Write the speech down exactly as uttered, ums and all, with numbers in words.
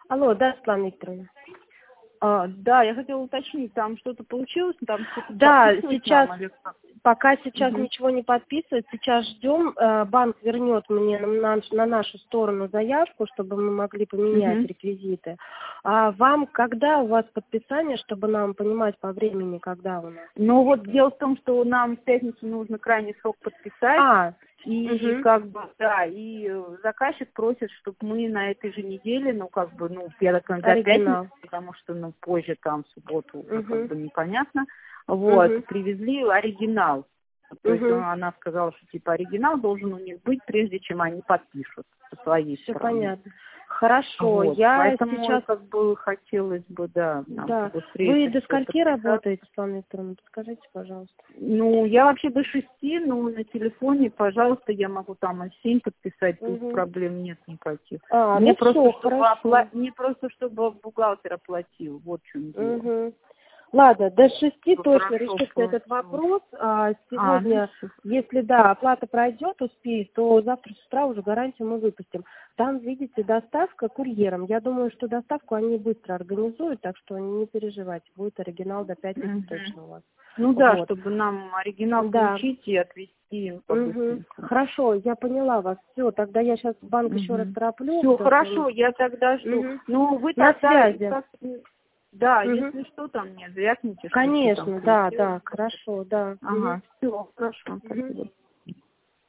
Алло, да, Светлана Викторовна. А, да, я хотела уточнить, там что-то получилось? Там что-то Да, сейчас, нам, или как? пока сейчас Угу. ничего не подписывает, сейчас ждем, э, банк вернет мне на, на- на нашу сторону заявку, чтобы мы могли поменять Угу. реквизиты. А вам когда у вас подписание, чтобы нам понимать по времени, когда у нас? Ну вот дело в том, что нам в пятницу нужно крайний срок подписать. А, И угу. как бы, да, и заказчик просит, чтобы мы на этой же неделе, ну, как бы, ну, я так понимаю, до Оригинал. пятницы, потому что, ну, позже там, в субботу, уже как Угу. бы непонятно, вот, Угу. привезли оригинал. То есть Угу. она сказала, что, типа, оригинал должен у них быть, прежде чем они подпишут со своей Все стороны. понятно. Хорошо, Вот, я поэтому, сейчас... как бы, хотелось бы, да, нам Да. побыстрее Вы это до всё скольки подписать. работаете, Светлана Викторовна? Подскажите, пожалуйста. Ну, я вообще до шести, но на телефоне, пожалуйста, я могу там и в семь подписать, тут Угу. проблем нет никаких. А, Мне ну просто, все, чтобы хорошо. опла... Мне просто, чтобы бухгалтер оплатил, вот в чем дело. Угу. Ладно, до шести Ну, точно хорошо, решится этот просто. вопрос. А А, ну сегодня, всё. если да, оплата пройдет, успеет, то завтра с утра уже гарантию мы выпустим. Там, видите, доставка курьером. Я думаю, что доставку они быстро организуют, так что не переживайте, будет оригинал до пятницы Мгм. точно у вас. Ну да, Вот. чтобы нам оригинал Да. получить и отвезти им Угу. по-быстренькому. Хорошо, я поняла вас. Все, тогда я сейчас в банк еще раз тороплю. Все, потому что- хорошо, я тогда жду. Мгм. Ну, вы На тогда, связи. как, да, Мгм. если что, там мне звякните, что там Конечно, да, прилетело. да, хорошо, да. Мгм. Ага, все, хорошо, Мгм. спасибо.